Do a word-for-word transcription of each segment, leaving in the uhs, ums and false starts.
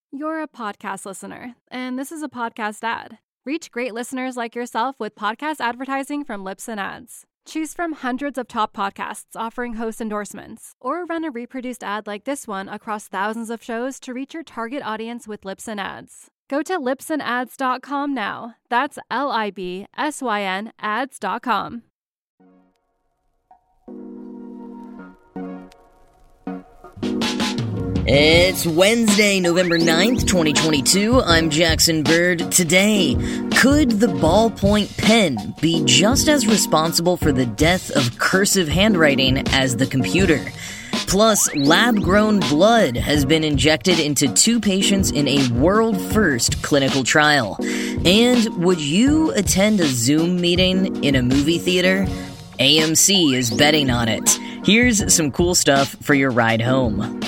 You're a podcast listener, and this is a podcast ad. Reach great listeners like yourself with podcast advertising from Libsyn Ads. Choose from hundreds of top podcasts offering host endorsements, or run a reproduced ad like this one across thousands of shows to reach your target audience with Libsyn Ads. Go to libsyn ads dot com now. That's L I B S Y N ads dot com. It's Wednesday, November ninth, twenty twenty-two. I'm Jackson Bird. Today, could the ballpoint pen be just as responsible for the death of cursive handwriting as the computer? Plus, lab-grown blood has been injected into two patients in a world-first clinical trial. And would you attend a Zoom meeting in a movie theater? A M C is betting on it. Here's some cool stuff for your ride home.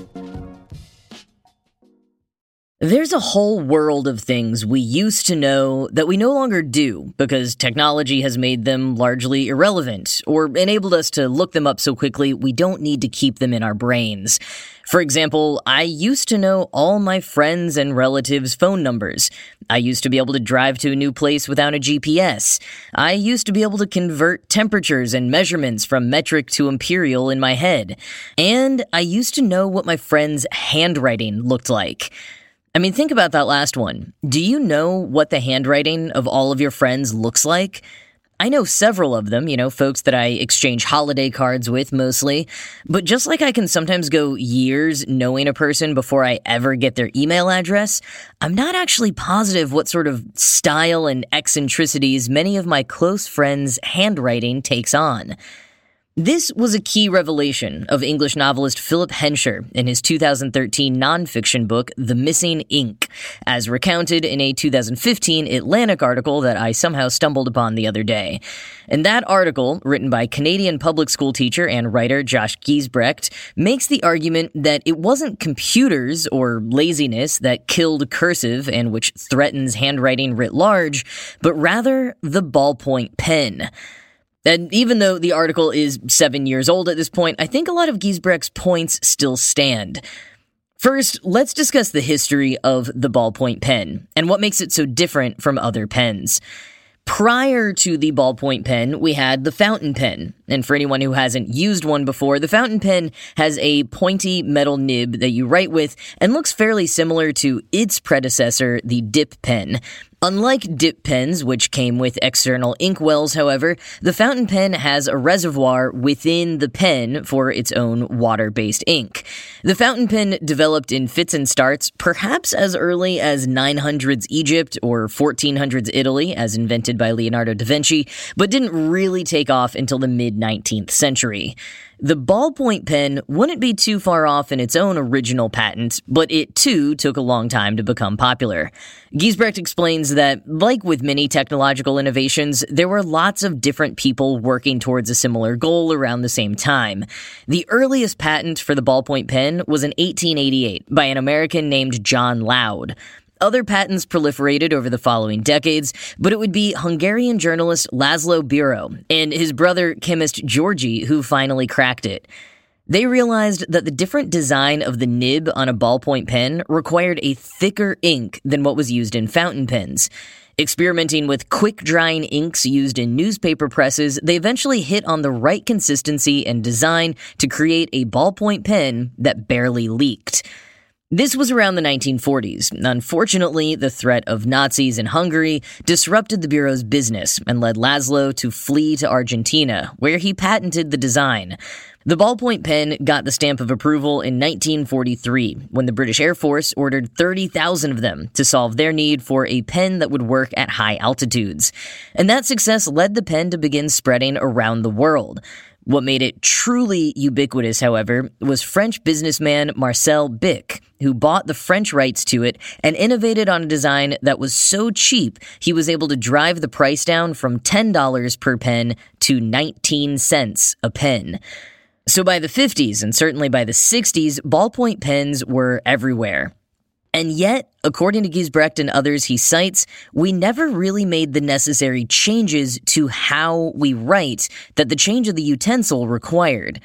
There's a whole world of things we used to know that we no longer do because technology has made them largely irrelevant or enabled us to look them up so quickly we don't need to keep them in our brains. For example, I used to know all my friends' and relatives' phone numbers. I used to be able to drive to a new place without a G P S. I used to be able to convert temperatures and measurements from metric to imperial in my head. And I used to know what my friends' handwriting looked like. I mean, think about that last one. Do you know what the handwriting of all of your friends looks like? I know several of them, you know, folks that I exchange holiday cards with mostly. But just like I can sometimes go years knowing a person before I ever get their email address, I'm not actually positive what sort of style and eccentricities many of my close friends' handwriting takes on. This was a key revelation of English novelist Philip Hensher in his two thousand thirteen nonfiction book, The Missing Ink, as recounted in a two thousand fifteen Atlantic article that I somehow stumbled upon the other day. And that article, written by Canadian public school teacher and writer Josh Giesbrecht, makes the argument that it wasn't computers or laziness that killed cursive and which threatens handwriting writ large, but rather the ballpoint pen. And even though the article is seven years old at this point, I think a lot of Giesbrecht's points still stand. First, let's discuss the history of the ballpoint pen and what makes it so different from other pens. Prior to the ballpoint pen, we had the fountain pen. And for anyone who hasn't used one before, the fountain pen has a pointy metal nib that you write with and looks fairly similar to its predecessor, the dip pen. Unlike dip pens, which came with external ink wells, however, the fountain pen has a reservoir within the pen for its own water-based ink. The fountain pen developed in fits and starts, perhaps as early as nine hundreds Egypt or fourteen hundreds Italy, as invented by Leonardo da Vinci, but didn't really take off until the mid-nineteenth century. The ballpoint pen wouldn't be too far off in its own original patent, but it too took a long time to become popular. Giesbrecht explains that, like with many technological innovations, there were lots of different people working towards a similar goal around the same time. The earliest patent for the ballpoint pen was in eighteen eighty-eight by an American named John Loud. Other patents proliferated over the following decades, but it would be Hungarian journalist Laszlo Biro and his brother chemist Georgi who finally cracked it. They realized that the different design of the nib on a ballpoint pen required a thicker ink than what was used in fountain pens. Experimenting with quick-drying inks used in newspaper presses, they eventually hit on the right consistency and design to create a ballpoint pen that barely leaked. This was around the nineteen forties. Unfortunately, the threat of Nazis in Hungary disrupted the Bureau's business and led Laszlo to flee to Argentina, where he patented the design. The ballpoint pen got the stamp of approval in nineteen forty-three, when the British Air Force ordered thirty thousand of them to solve their need for a pen that would work at high altitudes. And that success led the pen to begin spreading around the world. What made it truly ubiquitous, however, was French businessman Marcel Bic, who bought the French rights to it and innovated on a design that was so cheap he was able to drive the price down from ten dollars per pen to nineteen cents a pen. So by the fifties, and certainly by the sixties, ballpoint pens were everywhere. And yet, according to Giesbrecht and others he cites, we never really made the necessary changes to how we write that the change of the utensil required.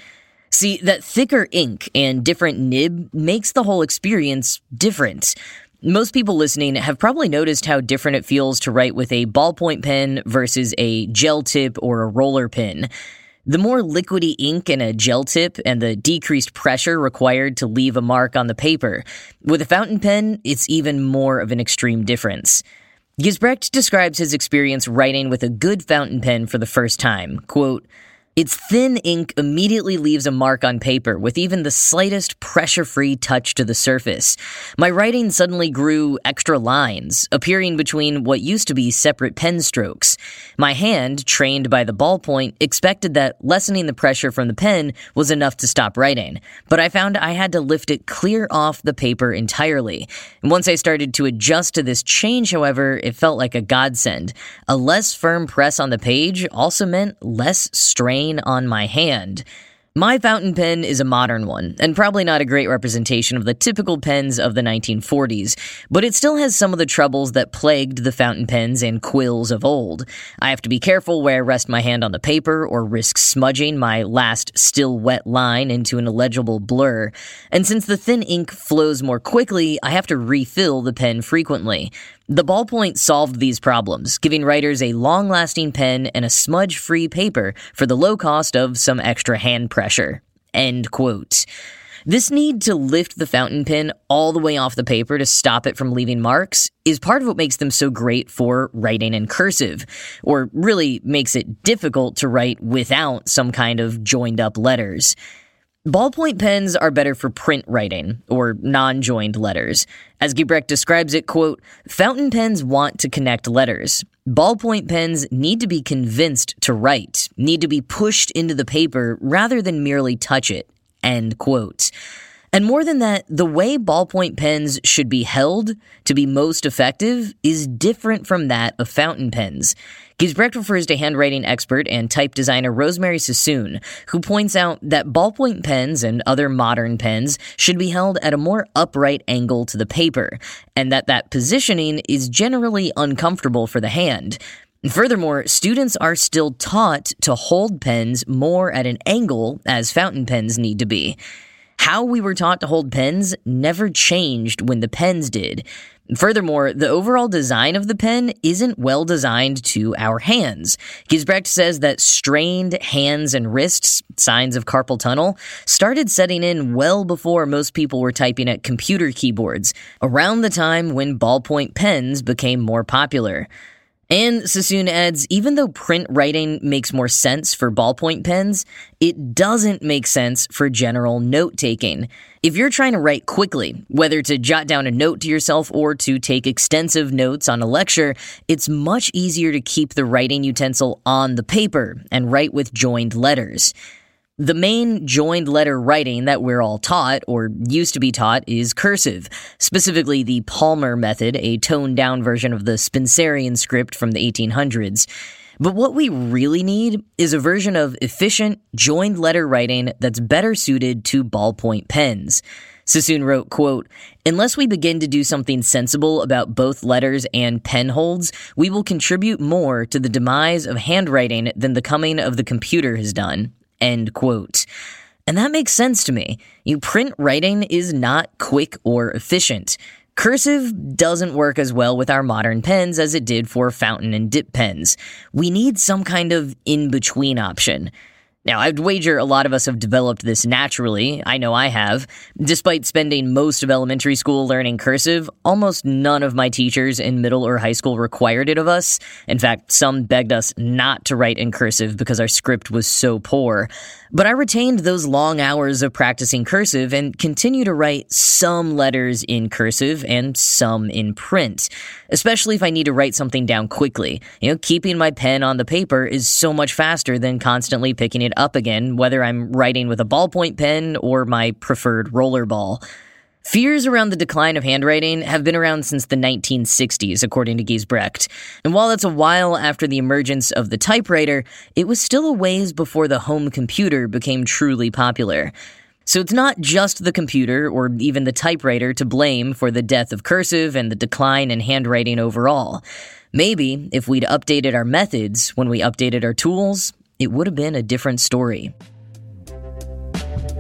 See, that thicker ink and different nib makes the whole experience different. Most people listening have probably noticed how different it feels to write with a ballpoint pen versus a gel tip or a roller pen. The more liquidy ink in a gel tip and the decreased pressure required to leave a mark on the paper. With a fountain pen, it's even more of an extreme difference. Gisbrecht describes his experience writing with a good fountain pen for the first time. Quote, "Its thin ink immediately leaves a mark on paper with even the slightest pressure-free touch to the surface. My writing suddenly grew extra lines, appearing between what used to be separate pen strokes. My hand, trained by the ballpoint, expected that lessening the pressure from the pen was enough to stop writing, but I found I had to lift it clear off the paper entirely. And once I started to adjust to this change, however, it felt like a godsend. A less firm press on the page also meant less strain on my hand. My fountain pen is a modern one, and probably not a great representation of the typical pens of the nineteen forties, but it still has some of the troubles that plagued the fountain pens and quills of old. I have to be careful where I rest my hand on the paper or risk smudging my last still wet line into an illegible blur, and since the thin ink flows more quickly, I have to refill the pen frequently. The ballpoint solved these problems, giving writers a long-lasting pen and a smudge-free paper for the low cost of some extra hand pressure." End quote. This need to lift the fountain pen all the way off the paper to stop it from leaving marks is part of what makes them so great for writing in cursive, or really makes it difficult to write without some kind of joined-up letters. Ballpoint pens are better for print writing, or non-joined letters. As Gisbrecht describes it, quote, "Fountain pens want to connect letters. Ballpoint pens need to be convinced to write, need to be pushed into the paper rather than merely touch it." End quote. And more than that, the way ballpoint pens should be held to be most effective is different from that of fountain pens. Gisbrecht refers to handwriting expert and type designer Rosemary Sassoon, who points out that ballpoint pens and other modern pens should be held at a more upright angle to the paper, and that that positioning is generally uncomfortable for the hand. Furthermore, students are still taught to hold pens more at an angle as fountain pens need to be. How we were taught to hold pens never changed when the pens did. Furthermore, the overall design of the pen isn't well designed to our hands. Gisbrecht says that strained hands and wrists, signs of carpal tunnel, started setting in well before most people were typing at computer keyboards, around the time when ballpoint pens became more popular. And Sassoon adds, even though print writing makes more sense for ballpoint pens, it doesn't make sense for general note-taking. If you're trying to write quickly, whether to jot down a note to yourself or to take extensive notes on a lecture, it's much easier to keep the writing utensil on the paper and write with joined letters. The main joined letter writing that we're all taught, or used to be taught, is cursive, specifically the Palmer method, a toned-down version of the Spencerian script from the eighteen hundreds. But what we really need is a version of efficient, joined letter writing that's better suited to ballpoint pens. Sassoon wrote, quote, "Unless we begin to do something sensible about both letters and pen holds, we will contribute more to the demise of handwriting than the coming of the computer has done." End quote. And that makes sense to me. You print writing is not quick or efficient. Cursive doesn't work as well with our modern pens as it did for fountain and dip pens. We need some kind of in-between option. Now, I'd wager a lot of us have developed this naturally. I know I have. Despite spending most of elementary school learning cursive, almost none of my teachers in middle or high school required it of us. In fact, some begged us not to write in cursive because our script was so poor. But I retained those long hours of practicing cursive and continue to write some letters in cursive and some in print, especially if I need to write something down quickly. You know, keeping my pen on the paper is so much faster than constantly picking it up again, whether I'm writing with a ballpoint pen or my preferred rollerball. Fears around the decline of handwriting have been around since the nineteen sixties, according to Gisbrecht. And while that's a while after the emergence of the typewriter, it was still a ways before the home computer became truly popular. So it's not just the computer or even the typewriter to blame for the death of cursive and the decline in handwriting overall. Maybe if we'd updated our methods when we updated our tools, it would have been a different story.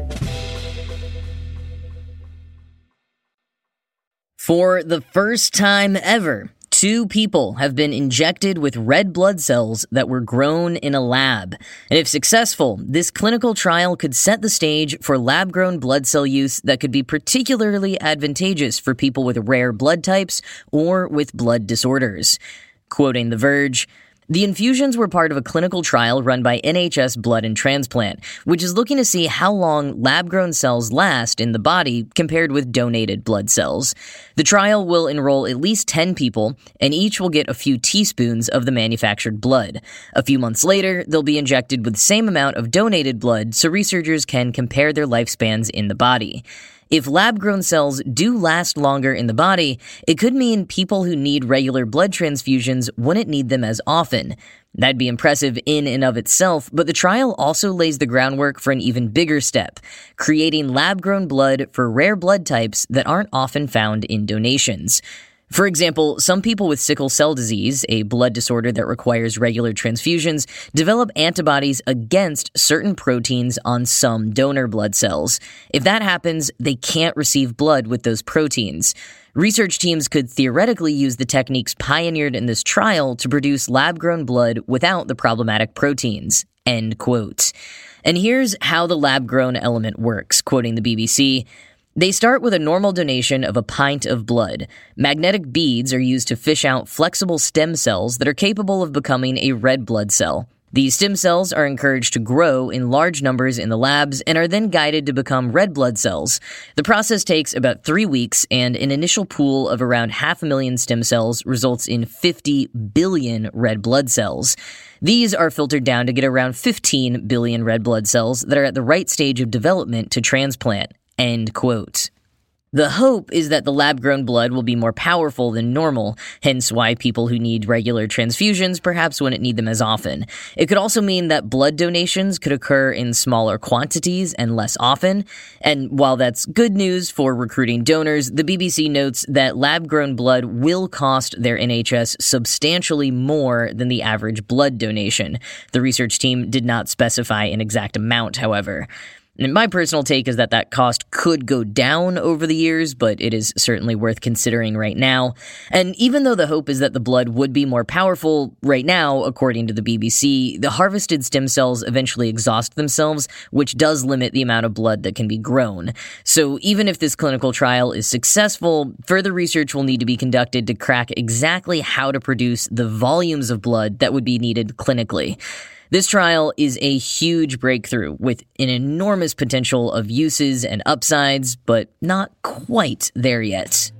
For the first time ever, two people have been injected with red blood cells that were grown in a lab. And if successful, this clinical trial could set the stage for lab-grown blood cell use that could be particularly advantageous for people with rare blood types or with blood disorders. Quoting The Verge, "The infusions were part of a clinical trial run by N H S Blood and Transplant, which is looking to see how long lab-grown cells last in the body compared with donated blood cells. The trial will enroll at least ten people, and each will get a few teaspoons of the manufactured blood. A few months later, they'll be injected with the same amount of donated blood so researchers can compare their lifespans in the body. If lab-grown cells do last longer in the body, it could mean people who need regular blood transfusions wouldn't need them as often. That'd be impressive in and of itself, but the trial also lays the groundwork for an even bigger step, creating lab-grown blood for rare blood types that aren't often found in donations. For example, some people with sickle cell disease, a blood disorder that requires regular transfusions, develop antibodies against certain proteins on some donor blood cells. If that happens, they can't receive blood with those proteins. Research teams could theoretically use the techniques pioneered in this trial to produce lab-grown blood without the problematic proteins." End quote. And here's how the lab-grown element works, quoting the B B C. "They start with a normal donation of a pint of blood. Magnetic beads are used to fish out flexible stem cells that are capable of becoming a red blood cell. These stem cells are encouraged to grow in large numbers in the labs and are then guided to become red blood cells. The process takes about three weeks, and an initial pool of around half a million stem cells results in fifty billion red blood cells. These are filtered down to get around fifteen billion red blood cells that are at the right stage of development to transplant." End quote. The hope is that the lab-grown blood will be more powerful than normal, hence why people who need regular transfusions perhaps wouldn't need them as often. It could also mean that blood donations could occur in smaller quantities and less often, and while that's good news for recruiting donors, the B B C notes that lab-grown blood will cost their N H S substantially more than the average blood donation. The research team did not specify an exact amount, however. And my personal take is that that cost could go down over the years, but it is certainly worth considering right now. And even though the hope is that the blood would be more powerful, right now, according to the B B C, the harvested stem cells eventually exhaust themselves, which does limit the amount of blood that can be grown. So even if this clinical trial is successful, further research will need to be conducted to crack exactly how to produce the volumes of blood that would be needed clinically. This trial is a huge breakthrough with an enormous potential of uses and upsides, but not quite there yet.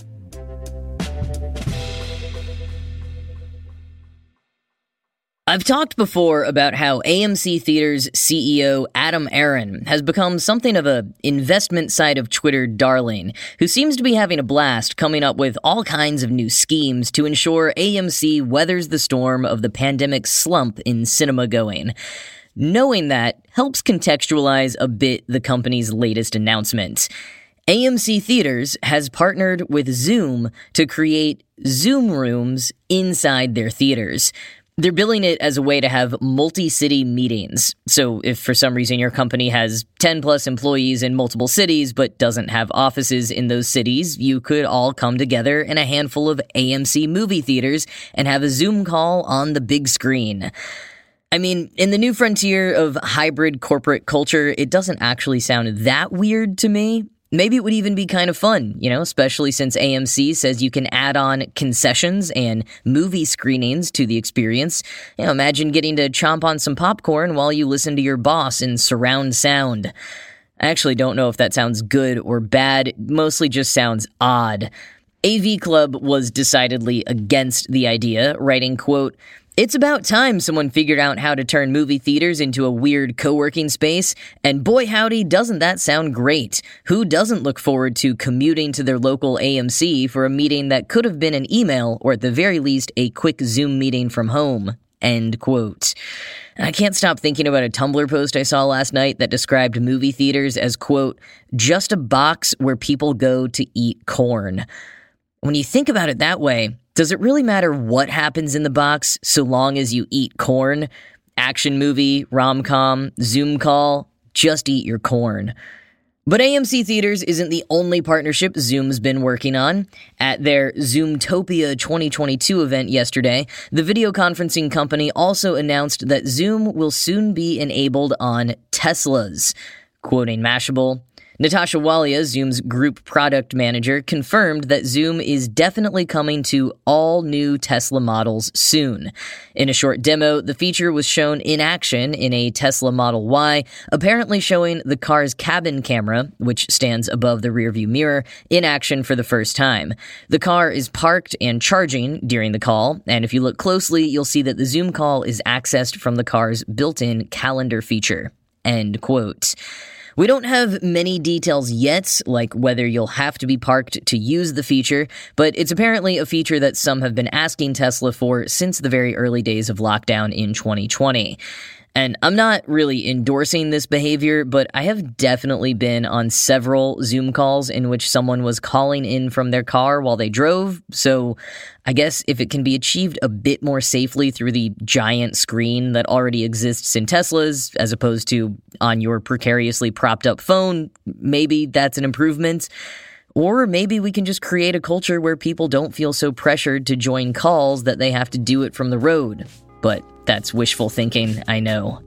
I've talked before about how A M C Theaters C E O Adam Aron has become something of a investment side of Twitter darling, who seems to be having a blast coming up with all kinds of new schemes to ensure A M C weathers the storm of the pandemic slump in cinema going. Knowing that helps contextualize a bit the company's latest announcement. A M C Theaters has partnered with Zoom to create Zoom rooms inside their theaters. They're billing it as a way to have multi-city meetings. So if for some reason your company has ten plus employees in multiple cities but doesn't have offices in those cities, you could all come together in a handful of A M C movie theaters and have a Zoom call on the big screen. I mean, in the new frontier of hybrid corporate culture, it doesn't actually sound that weird to me. Maybe it would even be kind of fun, you know, especially since A M C says you can add on concessions and movie screenings to the experience. You know, imagine getting to chomp on some popcorn while you listen to your boss in surround sound. I actually don't know if that sounds good or bad. It mostly just sounds odd. A V Club was decidedly against the idea, writing, quote, "It's about time someone figured out how to turn movie theaters into a weird co-working space, and boy howdy, doesn't that sound great. Who doesn't look forward to commuting to their local A M C for a meeting that could have been an email or at the very least a quick Zoom meeting from home?" End quote. I can't stop thinking about a Tumblr post I saw last night that described movie theaters as, quote, "just a box where people go to eat corn." When you think about it that way, does it really matter what happens in the box so long as you eat corn? Action movie, rom-com, Zoom call, just eat your corn. But A M C Theaters isn't the only partnership Zoom's been working on. At their Zoomtopia twenty twenty-two event yesterday, the video conferencing company also announced that Zoom will soon be enabled on Teslas. Quoting Mashable, Natasha Walia, Zoom's group product manager, confirmed that Zoom is definitely coming to all new Tesla models soon. In a short demo, the feature was shown in action in a Tesla Model Y, apparently showing the car's cabin camera, which stands above the rearview mirror, in action for the first time. The car is parked and charging during the call, and if you look closely, you'll see that the Zoom call is accessed from the car's built-in calendar feature. End quote. We don't have many details yet, like whether you'll have to be parked to use the feature, but it's apparently a feature that some have been asking Tesla for since the very early days of lockdown in twenty twenty. And I'm not really endorsing this behavior, but I have definitely been on several Zoom calls in which someone was calling in from their car while they drove, so I guess if it can be achieved a bit more safely through the giant screen that already exists in Teslas, as opposed to on your precariously propped up phone, maybe that's an improvement. Or maybe we can just create a culture where people don't feel so pressured to join calls that they have to do it from the road. But that's wishful thinking, I know.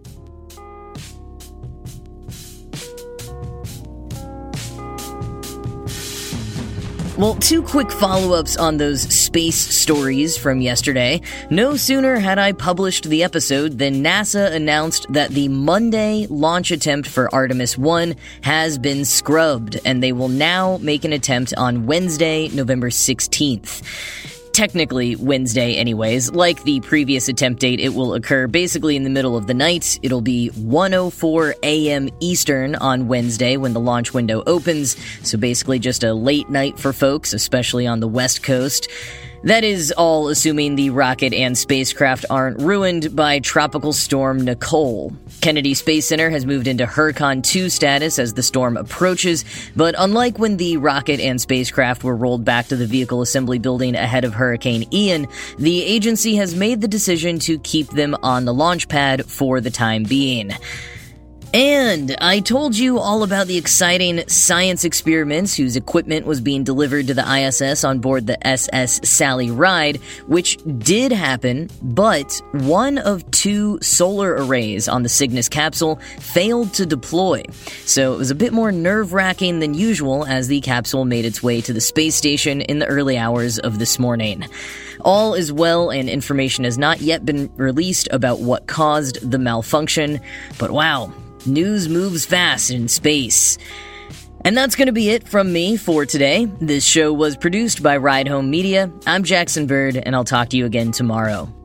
Well, two quick follow-ups on those space stories from yesterday. No sooner had I published the episode than NASA announced that the Monday launch attempt for Artemis one has been scrubbed, and they will now make an attempt on Wednesday, November sixteenth. Technically Wednesday anyways. Like the previous attempt date, it will occur basically in the middle of the night. It'll be one oh four a.m. Eastern on Wednesday when the launch window opens, so basically just a late night for folks, especially on the West Coast. That is all assuming the rocket and spacecraft aren't ruined by Tropical Storm Nicole. Kennedy Space Center has moved into Hurricane two status as the storm approaches, but unlike when the rocket and spacecraft were rolled back to the vehicle assembly building ahead of Hurricane Ian, the agency has made the decision to keep them on the launch pad for the time being. And I told you all about the exciting science experiments whose equipment was being delivered to the I S S on board the S S Sally Ride, which did happen, but one of two solar arrays on the Cygnus capsule failed to deploy. So it was a bit more nerve-wracking than usual as the capsule made its way to the space station in the early hours of this morning. All is well, and information has not yet been released about what caused the malfunction, but wow, news moves fast in space. And that's going to be it from me for today. This show was produced by Ride Home Media. I'm Jackson Bird, and I'll talk to you again tomorrow.